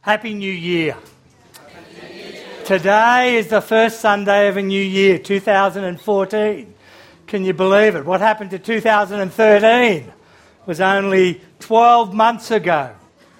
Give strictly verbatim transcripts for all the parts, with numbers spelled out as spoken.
Happy New Year. Happy New Year. Today is the first Sunday of a new year, two thousand fourteen. Can you believe it? What happened to two thousand thirteen? It was only twelve months ago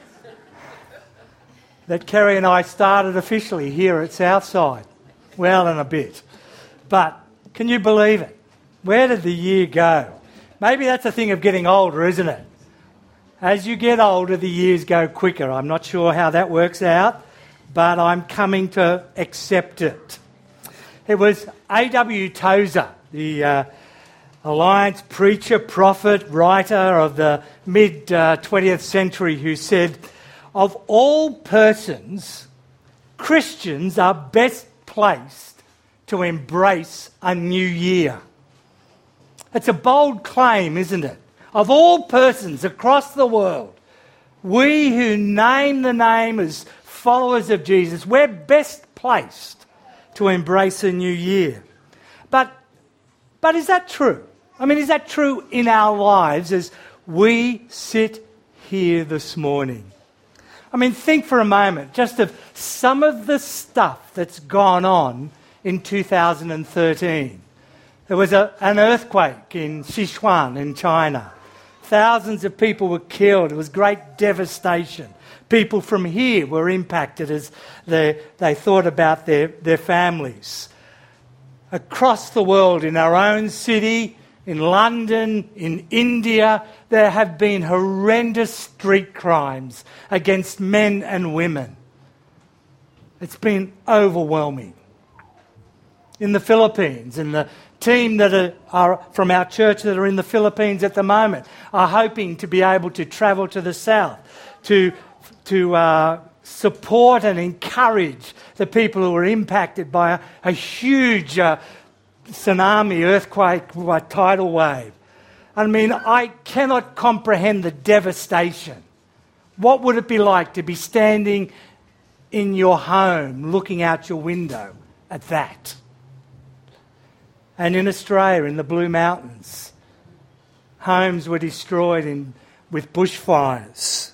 that Kerry and I started officially here at Southside. Well and a bit. But can you believe it? Where did the year go? Maybe that's a thing of getting older, isn't it? As you get older, the years go quicker. I'm not sure how that works out, but I'm coming to accept it. It was A W Tozer, the uh, Alliance preacher, prophet, writer of the mid-twentieth century, who said, "Of all persons, Christians are best placed to embrace a new year." It's a bold claim, isn't it? Of all persons across the world, we who name the name as followers of Jesus, we're best placed to embrace a new year. But, but is that true? I mean, is that true in our lives as we sit here this morning? I mean, think for a moment just of some of the stuff that's gone on in two thousand thirteen. There was a, an earthquake in Sichuan in China. Thousands of people were killed. It was great devastation. People from here were impacted as they, they thought about their, their families. Across the world, in our own city, in London, in India, there have been horrendous street crimes against men and women. It's been overwhelming. In the Philippines, in the team that are, are from our church that are in the Philippines at the moment are hoping to be able to travel to the south to, to uh, support and encourage the people who were impacted by a, a huge uh, tsunami, earthquake, uh, tidal wave. I mean, I cannot comprehend the devastation. What would it be like to be standing in your home looking out your window at that? And in Australia, in the Blue Mountains, homes were destroyed in, with bushfires.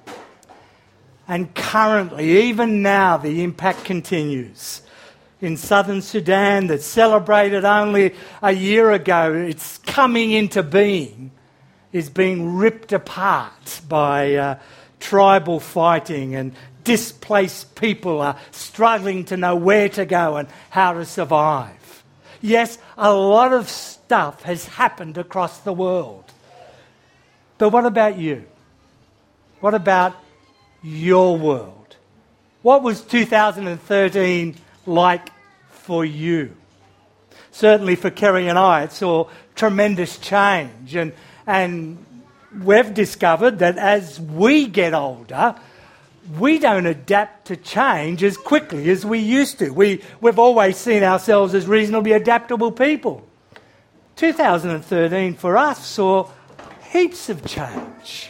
And currently, even now, the impact continues. In southern Sudan, that celebrated only a year ago, it's coming into being, is being ripped apart by uh, tribal fighting, and displaced people are struggling to know where to go and how to survive. Yes, a lot of stuff has happened across the world. But what about you? What about your world? What was two thousand thirteen like for you? Certainly for Kerry and I, it saw tremendous change. And, and we've discovered that as we get older, we don't adapt to change as quickly as we used to. We, we've always seen ourselves as reasonably adaptable people. two thousand thirteen for us saw heaps of change.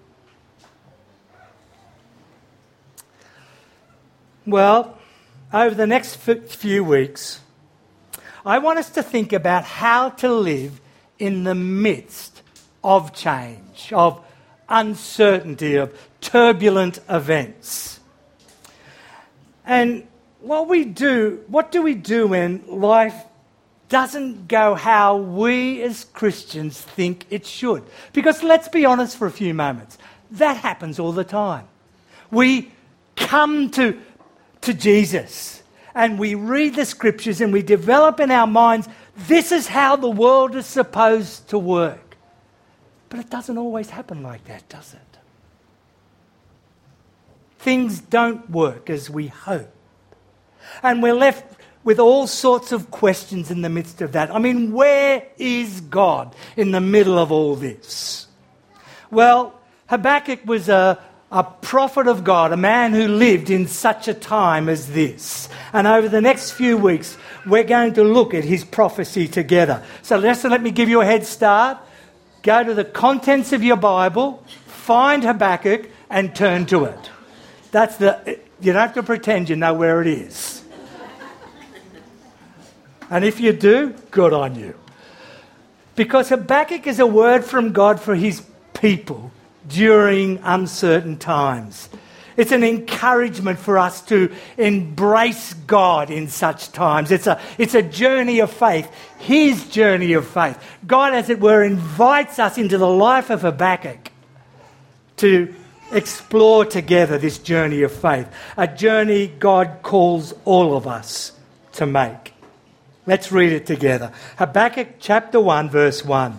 Well, over the next few weeks, I want us to think about how to live in the midst of change, of uncertainty, of turbulent events. And what we do, what do we do when life doesn't go how we as Christians think it should? Because let's be honest for a few moments, that happens all the time. We come to, to Jesus and we read the scriptures and we develop in our minds, this is how the world is supposed to work. But it doesn't always happen like that, does it? Things don't work as we hope. And we're left with all sorts of questions in the midst of that. I mean, where is God in the middle of all this? Well, Habakkuk was a, a prophet of God, a man who lived in such a time as this. And over the next few weeks, we're going to look at his prophecy together. So just to let me give you a head start, go to the contents of your Bible, find Habakkuk, and turn to it. That's the, you don't have to pretend you know where it is. And if you do, good on you. Because Habakkuk is a word from God for his people during uncertain times. It's an encouragement for us to embrace God in such times. It's a, it's a journey of faith, his journey of faith. God, as it were, invites us into the life of Habakkuk to explore together this journey of faith, a journey God calls all of us to make. Let's read it together. Habakkuk chapter one, verse one.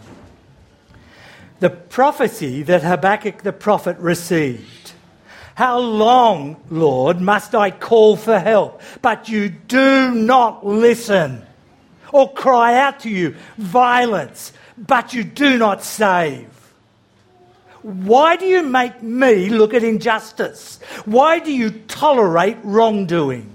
The prophecy that Habakkuk the prophet received. How long, Lord, must I call for help, but you do not listen? Or cry out to you, violence, but you do not save? Why do you make me look at injustice? Why do you tolerate wrongdoing?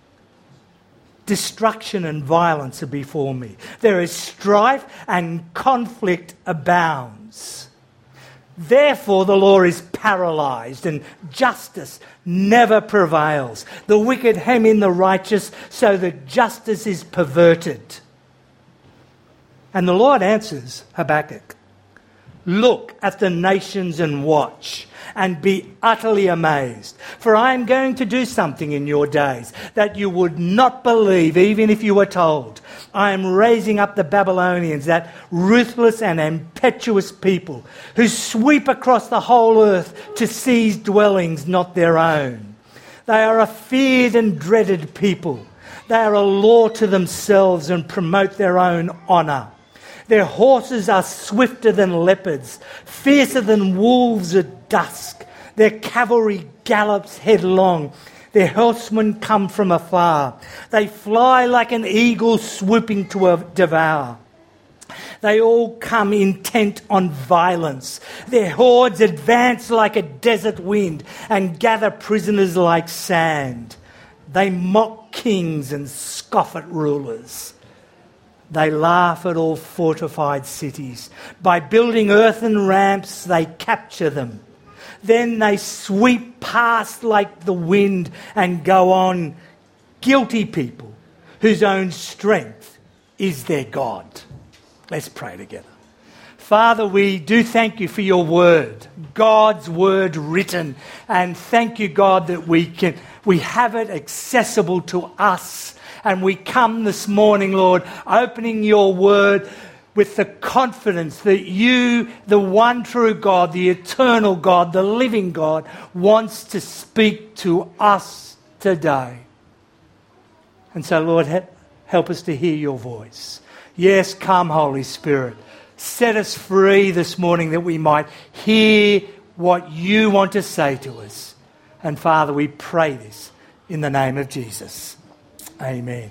Destruction and violence are before me. There is strife and conflict abounds. Therefore the law is paralysed and justice never prevails. The wicked hem in the righteous so that justice is perverted. And the Lord answers Habakkuk, look at the nations and watch and be utterly amazed. For I am going to do something in your days that you would not believe even if you were told. I am raising up the Babylonians, that ruthless and impetuous people who sweep across the whole earth to seize dwellings not their own. They are a feared and dreaded people. They are a law to themselves and promote their own honour. Their horses are swifter than leopards, fiercer than wolves at dusk. Their cavalry gallops headlong. Their horsemen come from afar. They fly like an eagle swooping to devour. They all come intent on violence. Their hordes advance like a desert wind and gather prisoners like sand. They mock kings and scoff at rulers. They laugh at all fortified cities. By building earthen ramps, they capture them. Then they sweep past like the wind and go on, guilty people whose own strength is their God. Let's pray together. Father, we do thank you for your word, God's word written. And thank you, God, that we can we have it accessible to us. And we come this morning, Lord, opening your word with the confidence that you, the one true God, the eternal God, the living God, wants to speak to us today. And so, Lord, help us to hear your voice. Yes, come, Holy Spirit. Set us free this morning that we might hear what you want to say to us. And Father, we pray this in the name of Jesus. Amen.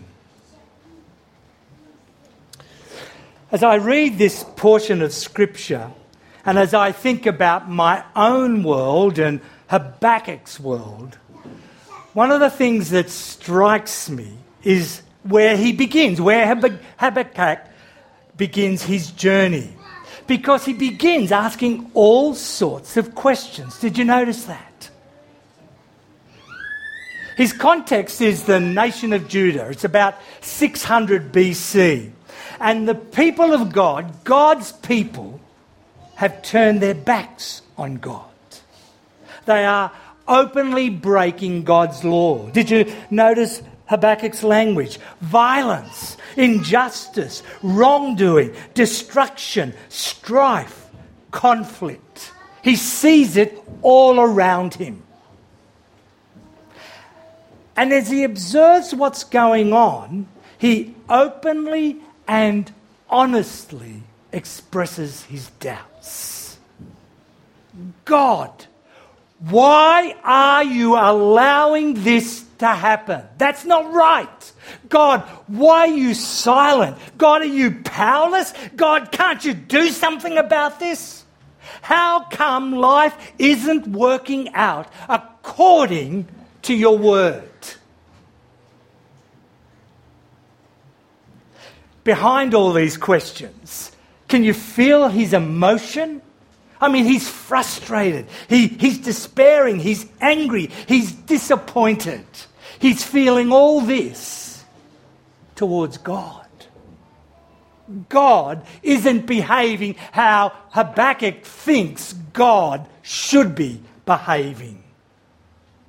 As I read this portion of Scripture, and as I think about my own world and Habakkuk's world, one of the things that strikes me is where he begins, where Habakkuk begins his journey. Because he begins asking all sorts of questions. Did you notice that? His context is the nation of Judah. It's about six hundred B C. And the people of God, God's people, have turned their backs on God. They are openly breaking God's law. Did you notice Habakkuk's language? Violence, injustice, wrongdoing, destruction, strife, conflict. He sees it all around him. And as he observes what's going on, he openly and honestly expresses his doubts. God, why are you allowing this to happen? That's not right. God, why are you silent? God, are you powerless? God, can't you do something about this? How come life isn't working out according to your word? Behind all these questions, can you feel his emotion? I mean, he's frustrated. He, he's despairing. He's angry. He's disappointed. He's feeling all this towards God. God isn't behaving how Habakkuk thinks God should be behaving.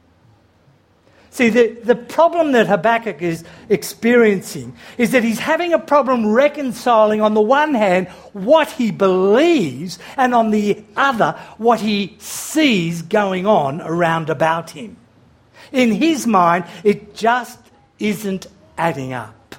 See, the, the problem that Habakkuk is experiencing is that he's having a problem reconciling, on the one hand, what he believes, and on the other, what he sees going on around about him. In his mind, it just isn't adding up.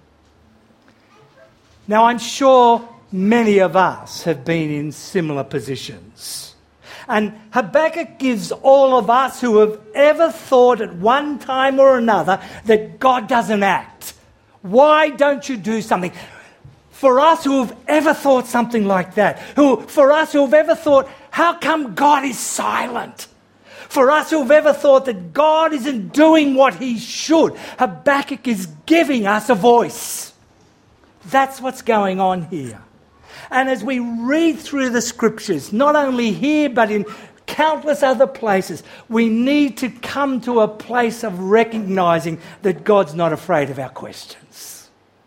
Now, I'm sure many of us have been in similar positions. And Habakkuk gives all of us who have ever thought at one time or another that God doesn't act. Why don't you do something? For us who have ever thought something like that, who, for us who have ever thought, how come God is silent? For us who have ever thought that God isn't doing what he should, Habakkuk is giving us a voice. That's what's going on here. And as we read through the scriptures, not only here but in countless other places, we need to come to a place of recognizing that God's not afraid of our questions.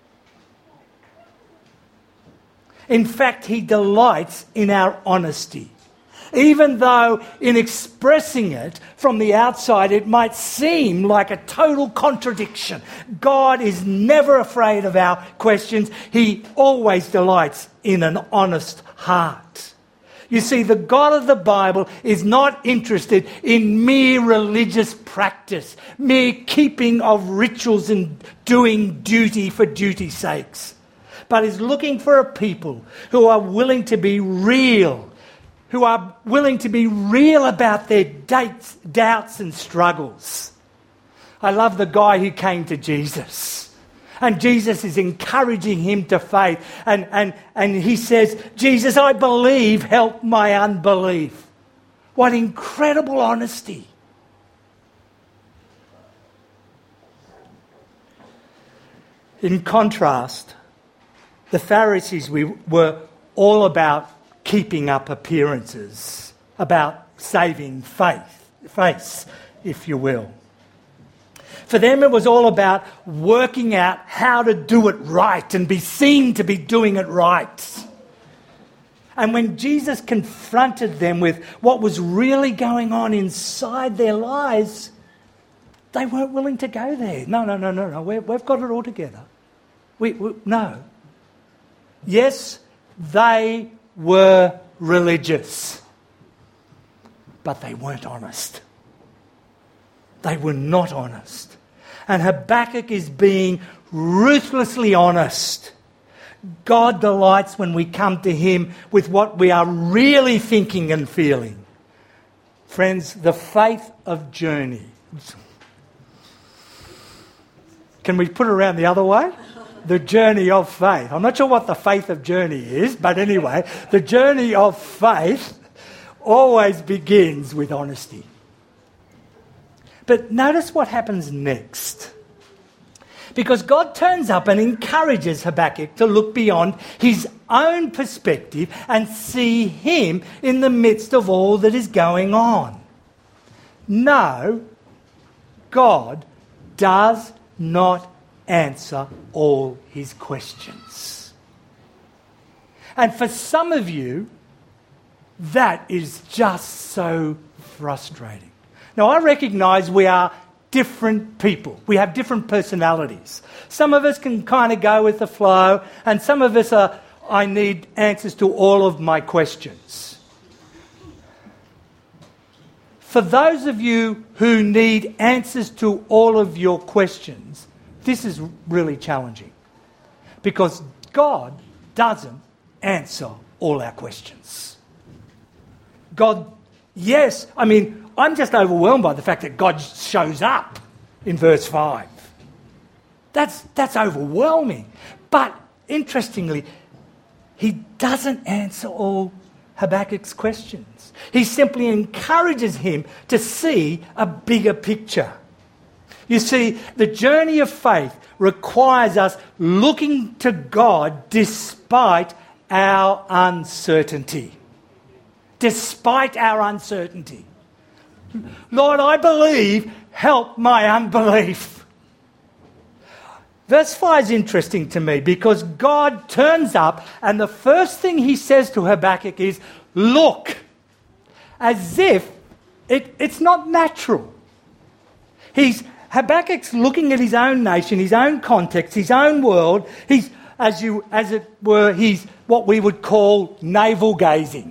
In fact, he delights in our honesty. Even though in expressing it from the outside it might seem like a total contradiction. God is never afraid of our questions. He always delights in an honest heart. You see, the God of the Bible is not interested in mere religious practice, mere keeping of rituals and doing duty for duty's sakes, but is looking for a people who are willing to be real, who are willing to be real about their dates, doubts and struggles. I love the guy who came to Jesus. And Jesus is encouraging him to faith. And, and, and he says, Jesus, I believe, help my unbelief. What incredible honesty. In contrast, the Pharisees we were all about keeping up appearances, about saving faith, face, if you will. For them it was all about working out how to do it right and be seen to be doing it right. And when Jesus confronted them with what was really going on inside their lives, they weren't willing to go there. No, no, no, no, no, We're, we've got it all together. We, we, no. Yes, they were religious, but they weren't honest. They were not honest. And Habakkuk is being ruthlessly honest. God delights when we come to him with what we are really thinking and feeling. Friends, the faith of journey. Can we put it around the other way? The journey of faith. I'm not sure what the faith of journey is, but anyway, the journey of faith always begins with honesty. But notice what happens next. Because God turns up and encourages Habakkuk to look beyond his own perspective and see him in the midst of all that is going on. No, God does not answer all his questions. And for some of you, that is just so frustrating. Now, I recognise we are different people. We have different personalities. Some of us can kind of go with the flow, and some of us are, I need answers to all of my questions. For those of you who need answers to all of your questions, this is really challenging, because God doesn't answer all our questions. God, yes, I mean, I'm just overwhelmed by the fact that God shows up in verse five. That's, that's overwhelming. But interestingly, he doesn't answer all Habakkuk's questions. He simply encourages him to see a bigger picture. You see, the journey of faith requires us looking to God despite our uncertainty. Despite our uncertainty. Lord, I believe, help my unbelief. Verse five is interesting to me because God turns up and the first thing he says to Habakkuk is, look, as if it, it's not natural. He's Habakkuk's looking at his own nation, his own context, his own world. He's, as you, as it were, he's what we would call navel gazing.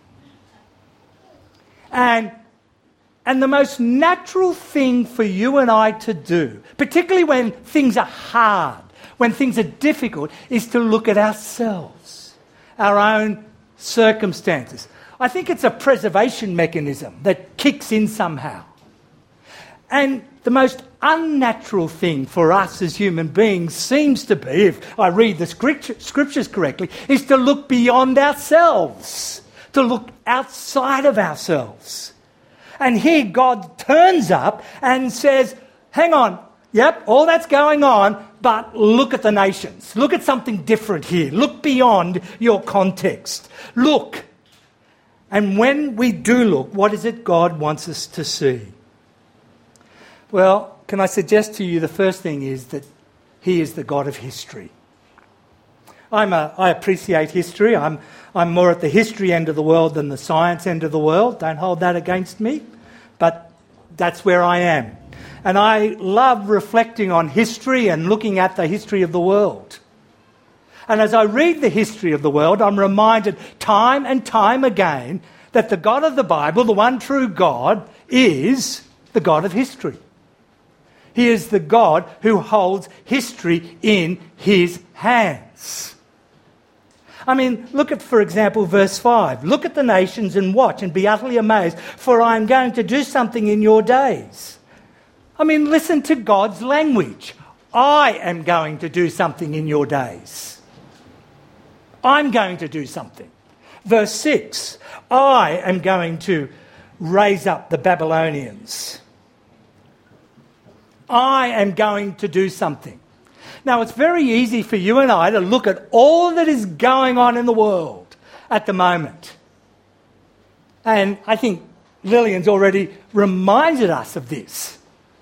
And, and the most natural thing for you and I to do, particularly when things are hard, when things are difficult, is to look at ourselves, our own circumstances. I think it's a preservation mechanism that kicks in somehow. And the most unnatural thing for us as human beings seems to be, if I read the scripture, scriptures correctly, is to look beyond ourselves, to look outside of ourselves. And here God turns up and says, hang on, yep, all that's going on, but look at the nations. Look at something different here. Look beyond your context. Look. And when we do look, what is it God wants us to see? Well, can I suggest to you the first thing is that He is the God of history. I'm a, I appreciate history. I'm, I'm more at the history end of the world than the science end of the world. Don't hold that against me. But that's where I am. And I love reflecting on history and looking at the history of the world. And as I read the history of the world, I'm reminded time and time again that the God of the Bible, the one true God, is the God of history. He is the God who holds history in His hands. I mean, look at, for example, verse five. Look at the nations and watch and be utterly amazed, for I am going to do something in your days. I mean, listen to God's language. I am going to do something in your days. I'm going to do something. Verse six. I am going to raise up the Babylonians. I am going to do something. Now, it's very easy for you and I to look at all that is going on in the world at the moment. And I think Lillian's already reminded us of this.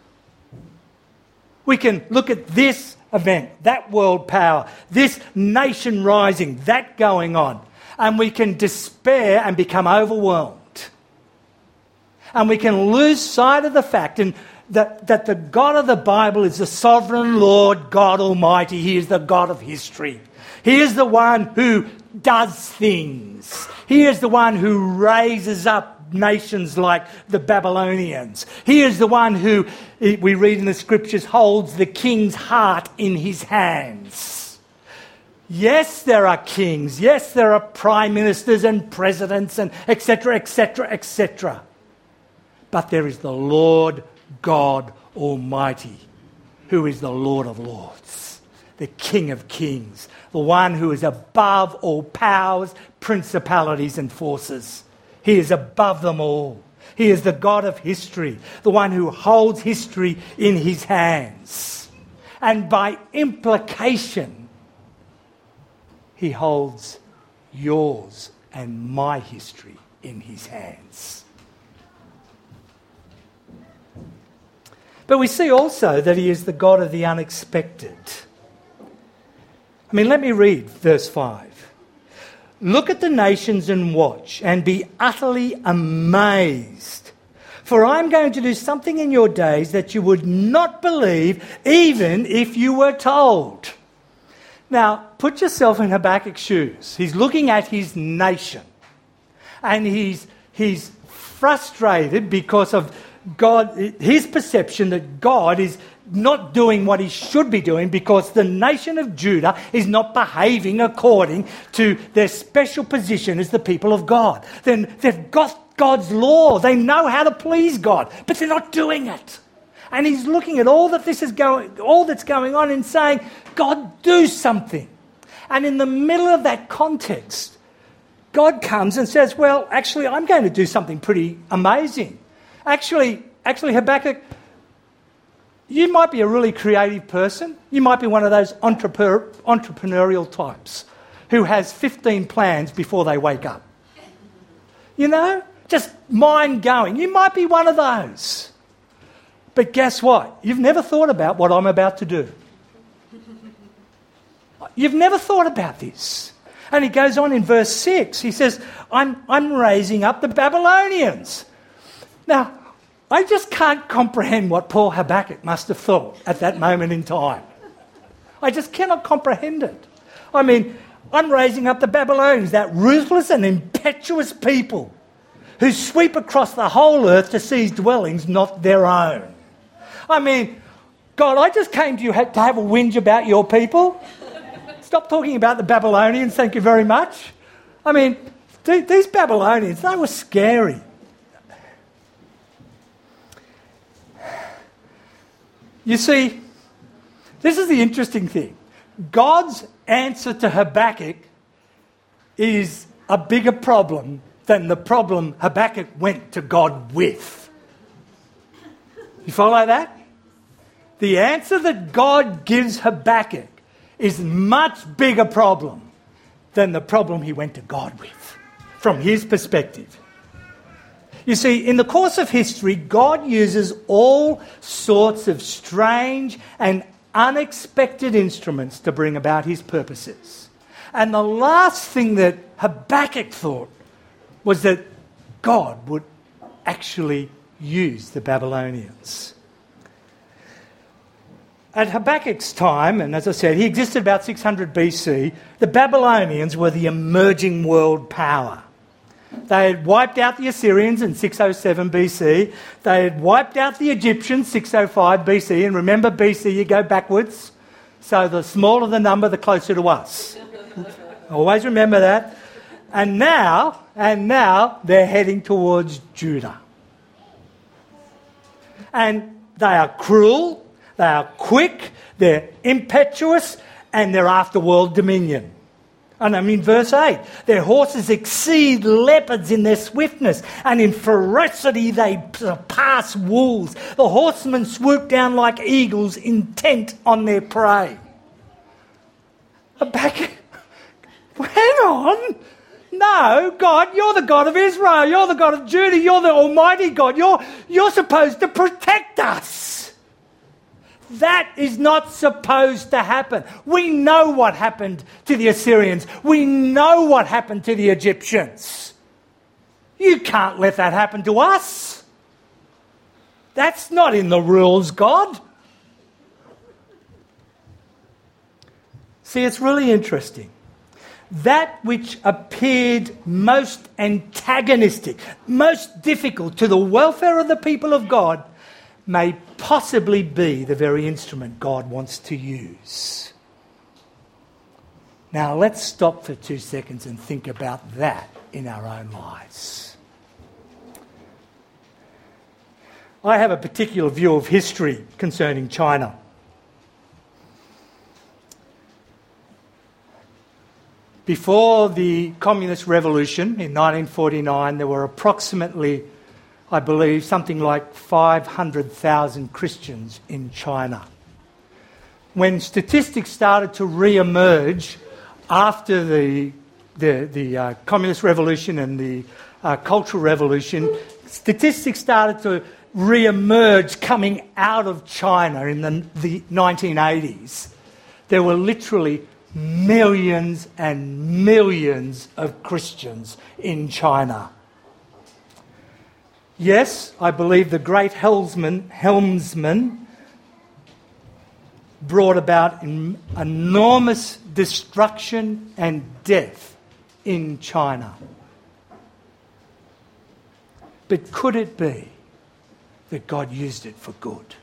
We can look at this event, that world power, this nation rising, that going on, and we can despair and become overwhelmed. And we can lose sight of the fact and That, that the God of the Bible is the sovereign Lord God Almighty. He is the God of history. He is the one who does things. He is the one who raises up nations like the Babylonians. He is the one who, we read in the scriptures, holds the king's heart in his hands. Yes, there are kings. Yes, there are prime ministers and presidents and et cetera, et cetera, et cetera. But there is the Lord God Almighty, who is the Lord of Lords, the King of Kings, the one who is above all powers, principalities and forces. He is above them all. He is the God of history, the one who holds history in his hands. And by implication, he holds yours and my history in his hands. But we see also that he is the God of the unexpected. I mean, let me read verse five. Look at the nations and watch and be utterly amazed. For I am going to do something in your days that you would not believe even if you were told. Now, put yourself in Habakkuk's shoes. He's looking at his nation. And he's, he's frustrated because of God, his perception that God is not doing what he should be doing because the nation of Judah is not behaving according to their special position as the people of God. Then they've got God's law. They know how to please God, but they're not doing it. And he's looking at all that this is going, all that's going on and saying, God, do something. And in the middle of that context, God comes and says, well, actually, I'm going to do something pretty amazing. Actually, actually, Habakkuk, you might be a really creative person. You might be one of those entrepreneur, entrepreneurial types who has fifteen plans before they wake up. You know, just mind going. You might be one of those. But guess what? You've never thought about what I'm about to do. You've never thought about this. And he goes on in verse six. He says, I'm, I'm raising up the Babylonians. Now, I just can't comprehend what poor Habakkuk must have thought at that moment in time. I just cannot comprehend it. I mean, I'm raising up the Babylonians, that ruthless and impetuous people who sweep across the whole earth to seize dwellings not their own. I mean, God, I just came to you to have a whinge about your people. Stop talking about the Babylonians, thank you very much. I mean, th- these Babylonians, they were scary. You see, this is the interesting thing. God's answer to Habakkuk is a bigger problem than the problem Habakkuk went to God with. You follow that? The answer that God gives Habakkuk is a much bigger problem than the problem he went to God with, from his perspective. You see, in the course of history, God uses all sorts of strange and unexpected instruments to bring about his purposes. And the last thing that Habakkuk thought was that God would actually use the Babylonians. At Habakkuk's time, and as I said, he existed about six hundred B C, the Babylonians were the emerging world power. They had wiped out the Assyrians in six oh seven B C. They had wiped out the Egyptians six oh five B C. And remember, B C, you go backwards. So the smaller the number, the closer to us. Always remember that. And now, and now they're heading towards Judah. And they are cruel, they are quick, they're impetuous, and they're after world dominion. And I mean, verse eight, their horses exceed leopards in their swiftness, and in ferocity they surpass wolves. The horsemen swoop down like eagles, intent on their prey. Habakkuk, hang on. No, God, you're the God of Israel. You're the God of Judah. You're the Almighty God. You're, you're supposed to protect us. That is not supposed to happen. We know what happened to the Assyrians. We know what happened to the Egyptians. You can't let that happen to us. That's not in the rules, God. See, it's really interesting. That which appeared most antagonistic, most difficult to the welfare of the people of God, may possibly be the very instrument God wants to use. Now, let's stop for two seconds and think about that in our own lives. I have a particular view of history concerning China. Before the Communist Revolution in nineteen forty-nine, there were approximately, I believe, something like five hundred thousand Christians in China. When statistics started to re-emerge after the, the, the uh, Communist Revolution and the uh, Cultural Revolution, statistics started to re-emerge coming out of China in the, the nineteen eighties. There were literally millions and millions of Christians in China. Yes, I believe the great helmsman, helmsman brought about enormous destruction and death in China. But could it be that God used it for good?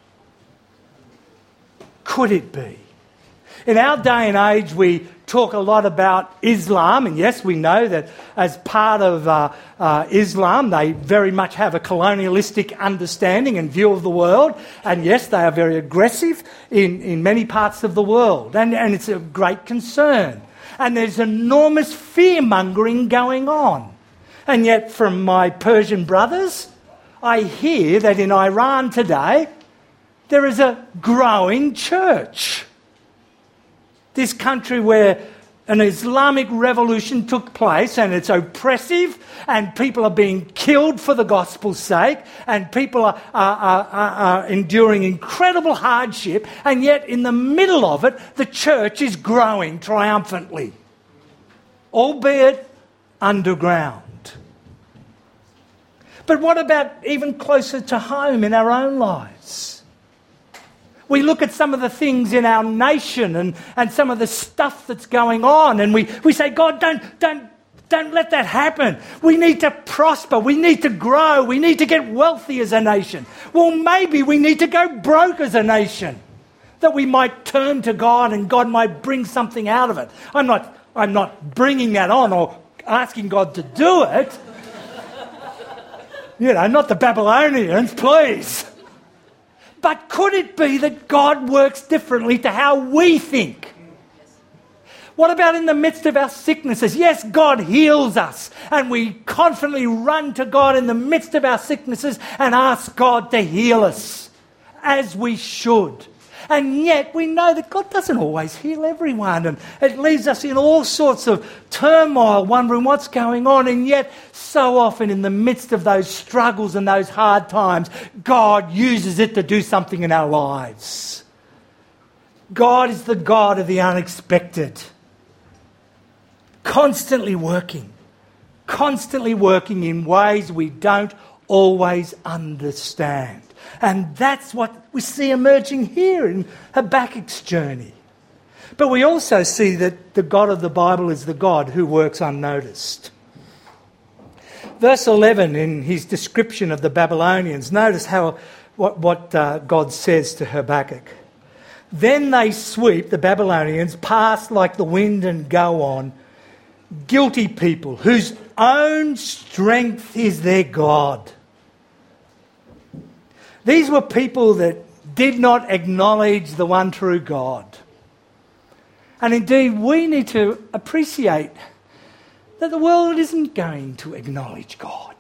Could it be? In our day and age, we talk a lot about Islam, and yes, we know that as part of uh, uh, Islam, they very much have a colonialistic understanding and view of the world, and yes, they are very aggressive in, in many parts of the world, and, and it's a great concern. And there's enormous fear-mongering going on. And yet, from my Persian brothers, I hear that in Iran today, there is a growing church. This country where an Islamic revolution took place and it's oppressive and people are being killed for the gospel's sake and people are, are, are, are enduring incredible hardship, and yet in the middle of it, the church is growing triumphantly, albeit underground. But what about even closer to home in our own lives? We look at some of the things in our nation and, and some of the stuff that's going on, and we, we say, God, don't, don't, don't let that happen. We need to prosper. We need to grow. We need to get wealthy as a nation. Well, maybe we need to go broke as a nation, that we might turn to God and God might bring something out of it. I'm not, I'm not bringing that on or asking God to do it. You know, not the Babylonians, please. But could it be that God works differently to how we think? What about in the midst of our sicknesses? Yes, God heals us, and we confidently run to God in the midst of our sicknesses and ask God to heal us, as we should. And yet we know that God doesn't always heal everyone, and it leaves us in all sorts of turmoil, wondering what's going on. And yet so often in the midst of those struggles and those hard times, God uses it to do something in our lives. God is the God of the unexpected, constantly working, constantly working in ways we don't always understand. And that's what we see emerging here in Habakkuk's journey. But we also see that the God of the Bible is the God who works unnoticed. Verse eleven, in his description of the Babylonians, notice how what, what uh, God says to Habakkuk. Then they sweep, the Babylonians, past like the wind and go on, guilty people whose own strength is their God. These were people that did not acknowledge the one true God. And indeed, we need to appreciate that the world isn't going to acknowledge God.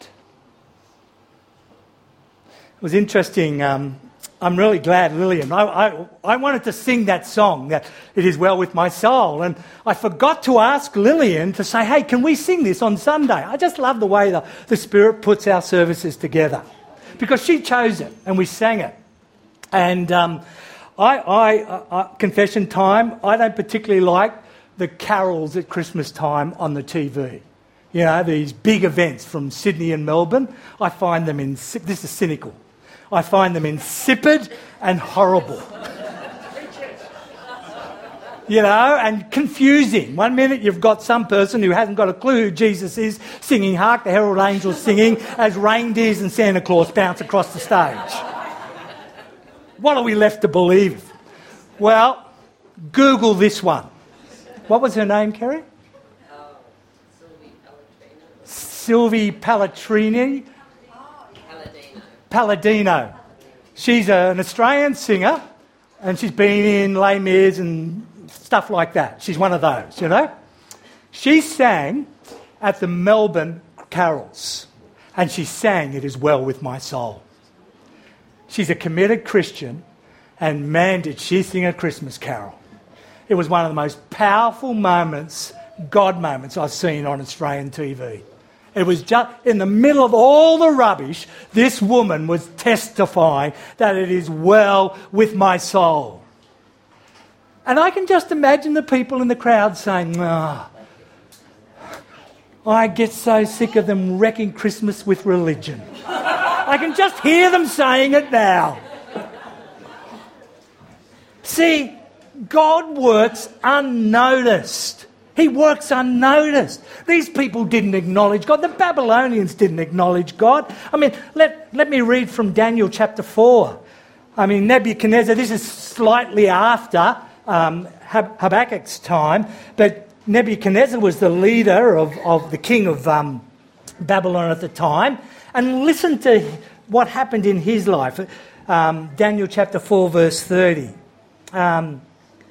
It was interesting. Um, I'm really glad, Lillian. I, I, I wanted to sing that song, that It Is Well With My Soul. And I forgot to ask Lillian to say, hey, can we sing this on Sunday? I just love the way the, the Spirit puts our services together. Because she chose it and we sang it. And um, I, I, I, confession time, I don't particularly like the carols at Christmas time on the T V. You know, these big events from Sydney and Melbourne, I find them, in, this is cynical, I find them insipid and horrible. You know, and confusing. One minute you've got some person who hasn't got a clue who Jesus is singing Hark the Herald Angels Singing as reindeers and Santa Claus bounce across the stage. What are we left to believe? Well, Google this one. What was her name, Kerry? Oh, Sylvie Palladino. Sylvie Palladini. Palladino. Palladino. She's a, an Australian singer, and she's been in Les Mis and stuff like that. She's one of those, you know. She sang at the Melbourne Carols, and she sang It Is Well With My Soul. She's a committed Christian, and man, did she sing a Christmas carol. It was one of the most powerful moments, God moments, I've seen on Australian T V. It was just in the middle of all the rubbish, this woman was testifying that it is well with my soul. And I can just imagine the people in the crowd saying, oh, I get so sick of them wrecking Christmas with religion. I can just hear them saying it now. See, God works unnoticed. He works unnoticed. These people didn't acknowledge God. The Babylonians didn't acknowledge God. I mean, let, let me read from Daniel chapter four. I mean, Nebuchadnezzar, this is slightly after Um, Habakkuk's time, but Nebuchadnezzar was the leader of, of the king of um, Babylon at the time. And listen to what happened in his life. Um, Daniel chapter four, verse thirty. Um,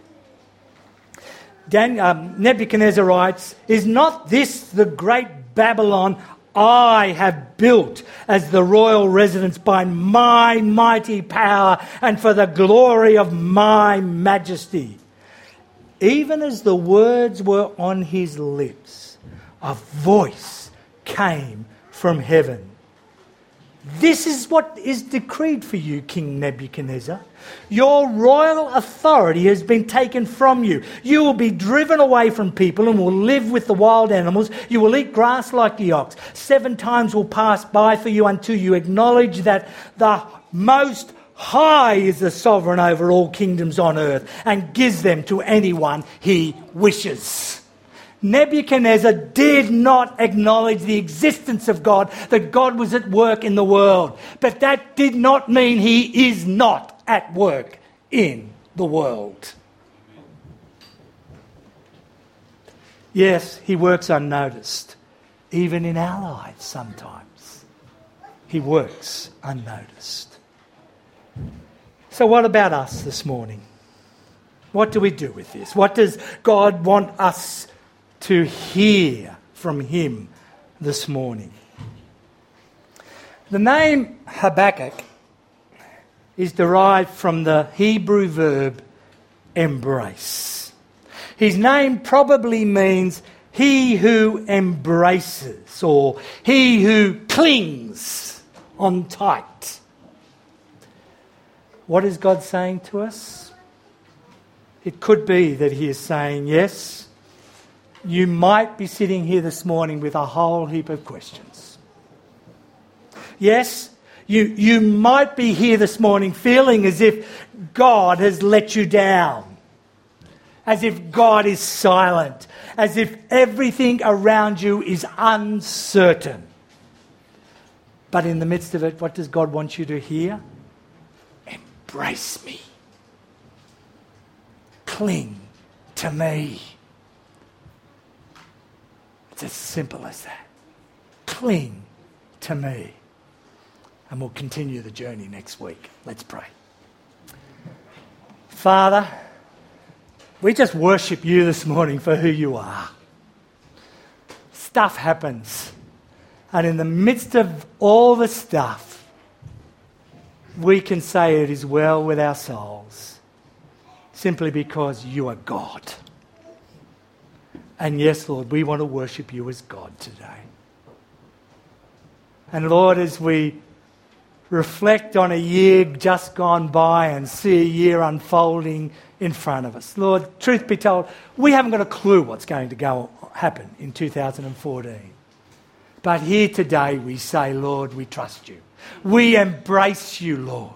Dan, um, Nebuchadnezzar writes, "Is not this the great Babylon I have built as the royal residence by my mighty power and for the glory of my majesty?" Even as the words were on his lips, a voice came from heaven. This is what is decreed for you, King Nebuchadnezzar. Your royal authority has been taken from you. You will be driven away from people and will live with the wild animals. You will eat grass like the ox. Seven times will pass by for you until you acknowledge that the Most High is the sovereign over all kingdoms on earth and gives them to anyone he wishes. Nebuchadnezzar did not acknowledge the existence of God, that God was at work in the world. But that did not mean he is not at work in the world. Yes, he works unnoticed, even in our lives sometimes. He works unnoticed. So what about us this morning? What do we do with this? What does God want us to hear from him this morning? The name Habakkuk is derived from the Hebrew verb embrace. His name probably means he who embraces or he who clings on tight. What is God saying to us? It could be that he is saying, yes, you might be sitting here this morning with a whole heap of questions. Yes, you, you might be here this morning feeling as if God has let you down, as if God is silent, as if everything around you is uncertain. But in the midst of it, what does God want you to hear? Embrace me. Cling to me. It's as simple as that. Cling to me. And we'll continue the journey next week. Let's pray. Father, we just worship you this morning for who you are. Stuff happens. And in the midst of all the stuff, we can say it is well with our souls. Simply because you are God. And yes, Lord, we want to worship you as God today. And Lord, as we reflect on a year just gone by and see a year unfolding in front of us, Lord, truth be told, we haven't got a clue what's going to go happen in two thousand fourteen. But here today we say, Lord, we trust you. We embrace you, Lord.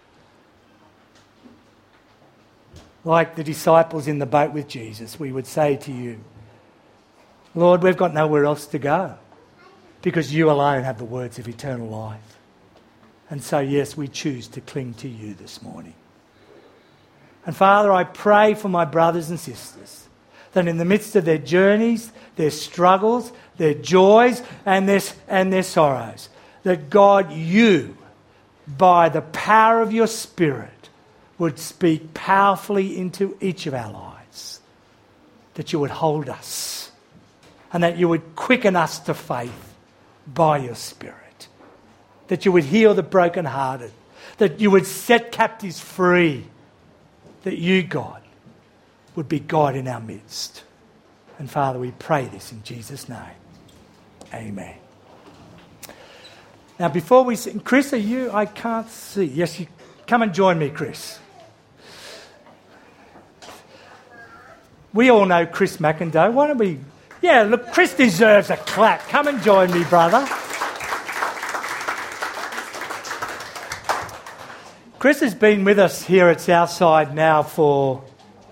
Like the disciples in the boat with Jesus, we would say to you, Lord, we've got nowhere else to go because you alone have the words of eternal life. And so, yes, we choose to cling to you this morning. And Father, I pray for my brothers and sisters that in the midst of their journeys, their struggles, their joys and their, and their sorrows, that God, you, by the power of your Spirit, would speak powerfully into each of our lives, that you would hold us and that you would quicken us to faith by your Spirit, that you would heal the brokenhearted, that you would set captives free, that you, God, would be God in our midst. And Father, we pray this in Jesus' name. Amen. Now, before we sing, Chris, are you? I can't see. Yes, you come and join me, Chris. We all know Chris McIndoe. Why don't we? Yeah, look, Chris deserves a clap. Come and join me, brother. Chris has been with us here at Southside now for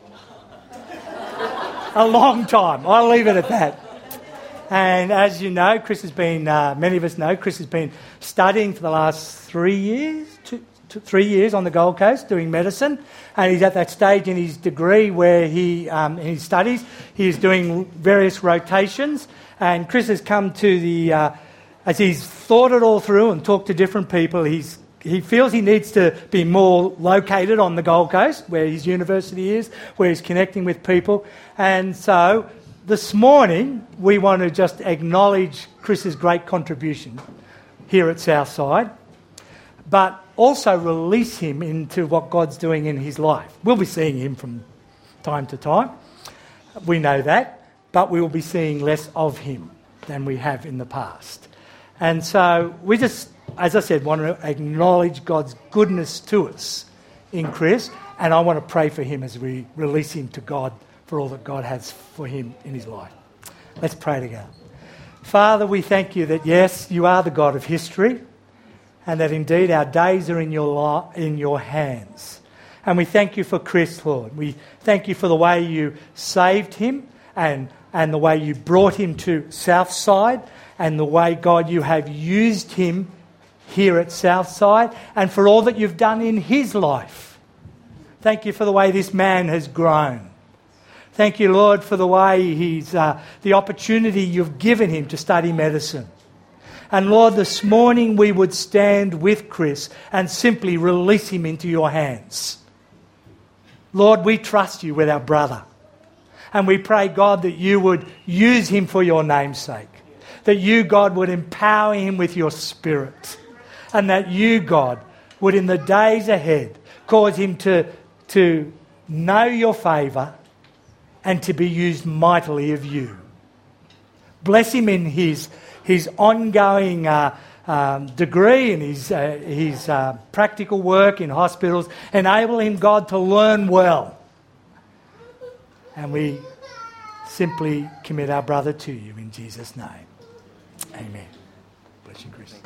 a long time. I'll leave it at that. And as you know, Chris has been, uh, many of us know, Chris has been studying for the last three years, two, two, three years on the Gold Coast doing medicine. And he's at that stage in his degree where he, um, in his studies, he is doing various rotations. And Chris has come to the, uh, as he's thought it all through and talked to different people, he's he feels he needs to be more located on the Gold Coast, where his university is, where he's connecting with people. And so this morning, we want to just acknowledge Chris's great contribution here at Southside, but also release him into what God's doing in his life. We'll be seeing him from time to time. We know that, but we will be seeing less of him than we have in the past. And so we just as I said, want to acknowledge God's goodness to us in Chris, and I want to pray for him as we release him to God for all that God has for him in his life. Let's pray together. Father, we thank you that, yes, you are the God of history, and that indeed our days are in your li- in your hands. And we thank you for Chris, Lord. We thank you for the way you saved him and, and the way you brought him to Southside, and the way, God, you have used him here at Southside, and for all that you've done in his life. Thank you for the way this man has grown. Thank you, Lord, for the way he's, uh, the opportunity you've given him to study medicine. And Lord, this morning we would stand with Chris and simply release him into your hands. Lord, we trust you with our brother. And we pray, God, that you would use him for your name's sake. That you, God, would empower him with your Spirit. And that you, God, would in the days ahead cause him to, to know your favour and to be used mightily of you. Bless him in his, his ongoing uh, um, degree and his, uh, his uh, practical work in hospitals. Enable him, God, to learn well. And we simply commit our brother to you in Jesus' name. Amen. Bless you, Chris.